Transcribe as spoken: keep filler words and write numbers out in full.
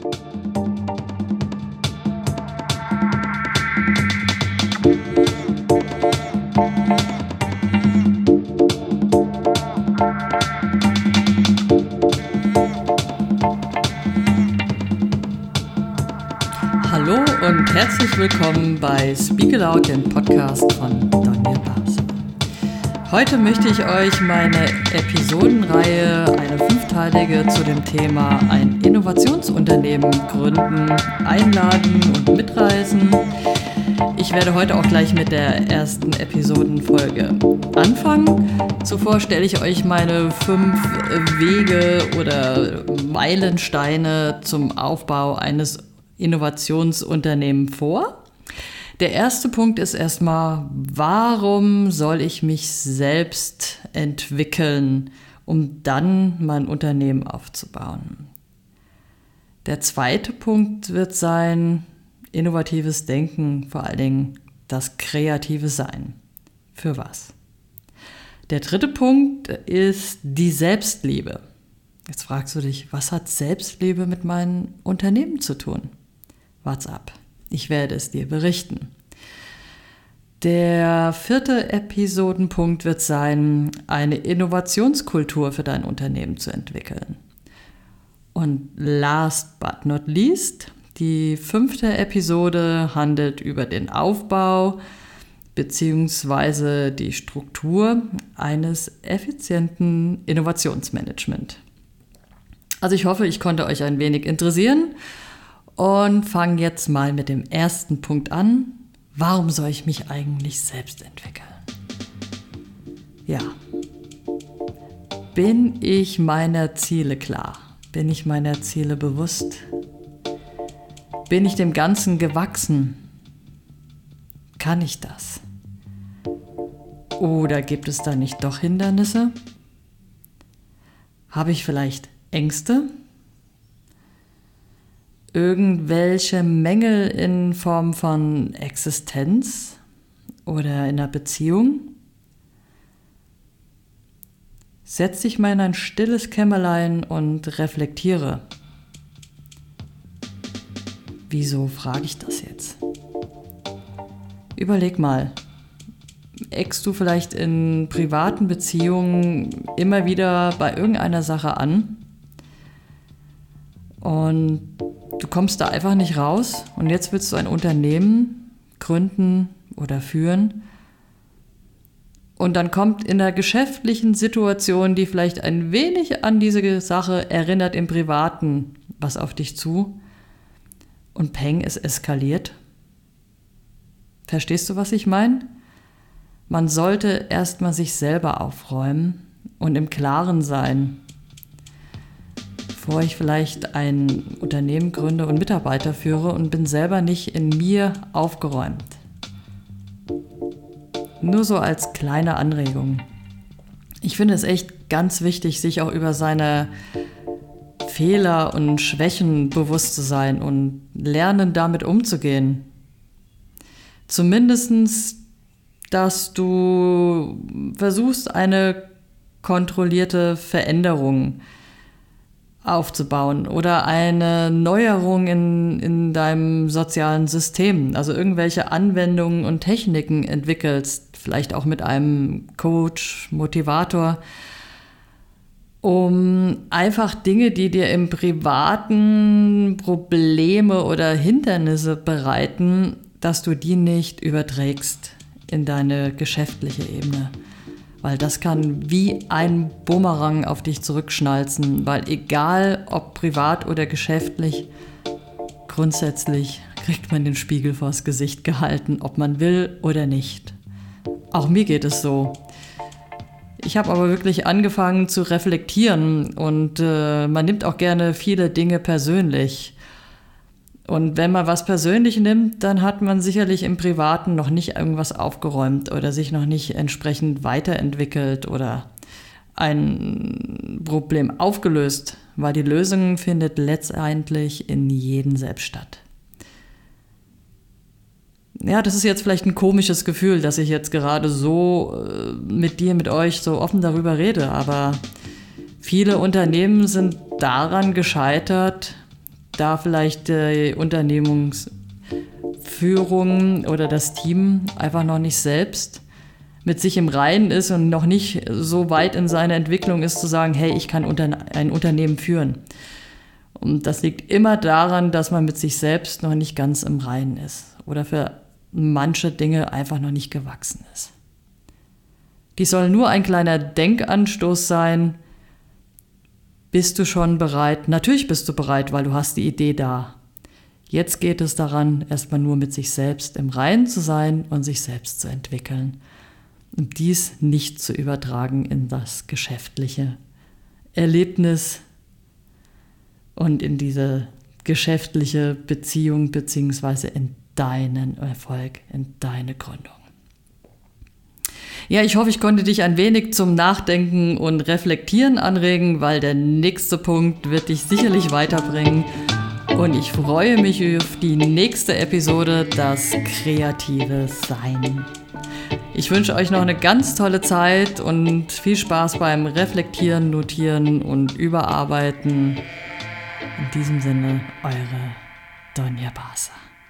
Hallo und herzlich willkommen bei Speak Aloud, dem Podcast von Donja Babs. Heute möchte ich euch meine Episodenreihe, eine fünfteilige zu dem Thema ein Innovationsunternehmen gründen, einladen und mitreisen. Ich werde heute auch gleich mit der ersten Episodenfolge anfangen. Zuvor stelle ich euch meine fünf Wege oder Meilensteine zum Aufbau eines Innovationsunternehmen vor. Der erste Punkt ist erstmal, warum soll ich mich selbst entwickeln, um dann mein Unternehmen aufzubauen? Der zweite Punkt wird sein, innovatives Denken, vor allen Dingen das kreative Sein. Für was? Der dritte Punkt ist die Selbstliebe. Jetzt fragst du dich, was hat Selbstliebe mit meinem Unternehmen zu tun? Wart's ab. Ich werde es dir berichten. Der vierte Episodenpunkt wird sein, eine Innovationskultur für dein Unternehmen zu entwickeln. Und last but not least, die fünfte Episode handelt über den Aufbau bzw. die Struktur eines effizienten Innovationsmanagements. Also ich hoffe, ich konnte euch ein wenig interessieren. Und fange jetzt mal mit dem ersten Punkt an. Warum soll ich mich eigentlich selbst entwickeln? Ja. Bin ich meiner Ziele klar? Bin ich meiner Ziele bewusst? Bin ich dem Ganzen gewachsen? Kann ich das? Oder gibt es da nicht doch Hindernisse? Habe ich vielleicht Ängste? Irgendwelche Mängel in Form von Existenz oder in einer Beziehung? Setz dich mal in ein stilles Kämmerlein und reflektiere. Wieso frage ich das jetzt? Überleg mal, eckst du vielleicht in privaten Beziehungen immer wieder bei irgendeiner Sache an und du kommst da einfach nicht raus und jetzt willst du ein Unternehmen gründen oder führen und dann kommt in der geschäftlichen Situation, die vielleicht ein wenig an diese Sache erinnert, im Privaten was auf dich zu und peng, es eskaliert. Verstehst du, was ich meine? Man sollte erstmal sich selber aufräumen und im Klaren sein, bevor ich vielleicht ein Unternehmen gründe und Mitarbeiter führe und bin selber nicht in mir aufgeräumt. Nur so als kleine Anregung. Ich finde es echt ganz wichtig, sich auch über seine Fehler und Schwächen bewusst zu sein und lernen, damit umzugehen. Zumindestens, dass du versuchst, eine kontrollierte Veränderung aufzubauen oder eine Neuerung in, in deinem sozialen System, also irgendwelche Anwendungen und Techniken entwickelst, vielleicht auch mit einem Coach, Motivator, um einfach Dinge, die dir im Privaten Probleme oder Hindernisse bereiten, dass du die nicht überträgst in deine geschäftliche Ebene. Weil das kann wie ein Bumerang auf dich zurückschnalzen, weil egal ob privat oder geschäftlich, grundsätzlich kriegt man den Spiegel vors Gesicht gehalten, ob man will oder nicht. Auch mir geht es so. Ich habe aber wirklich angefangen zu reflektieren und äh, man nimmt auch gerne viele Dinge persönlich. Und wenn man was persönlich nimmt, dann hat man sicherlich im Privaten noch nicht irgendwas aufgeräumt oder sich noch nicht entsprechend weiterentwickelt oder ein Problem aufgelöst, weil die Lösung findet letztendlich in jedem selbst statt. Ja, das ist jetzt vielleicht ein komisches Gefühl, dass ich jetzt gerade so äh, mit dir, mit euch so offen darüber rede, aber viele Unternehmen sind daran gescheitert, da vielleicht die Unternehmensführung oder das Team einfach noch nicht selbst mit sich im Reinen ist und noch nicht so weit in seiner Entwicklung ist, zu sagen, hey, ich kann ein Unternehmen führen. Und das liegt immer daran, dass man mit sich selbst noch nicht ganz im Reinen ist oder für manche Dinge einfach noch nicht gewachsen ist. Die soll nur ein kleiner Denkanstoß sein. Bist du schon bereit? Natürlich bist du bereit, weil du hast die Idee da. Jetzt geht es daran, erstmal nur mit sich selbst im Reinen zu sein und sich selbst zu entwickeln. Und dies nicht zu übertragen in das geschäftliche Erlebnis und in diese geschäftliche Beziehung beziehungsweise in deinen Erfolg, in deine Gründung. Ja, ich hoffe, ich konnte dich ein wenig zum Nachdenken und Reflektieren anregen, weil der nächste Punkt wird dich sicherlich weiterbringen. Und ich freue mich auf die nächste Episode, das kreative Sein. Ich wünsche euch noch eine ganz tolle Zeit und viel Spaß beim Reflektieren, Notieren und Überarbeiten. In diesem Sinne, eure Donja Barsa.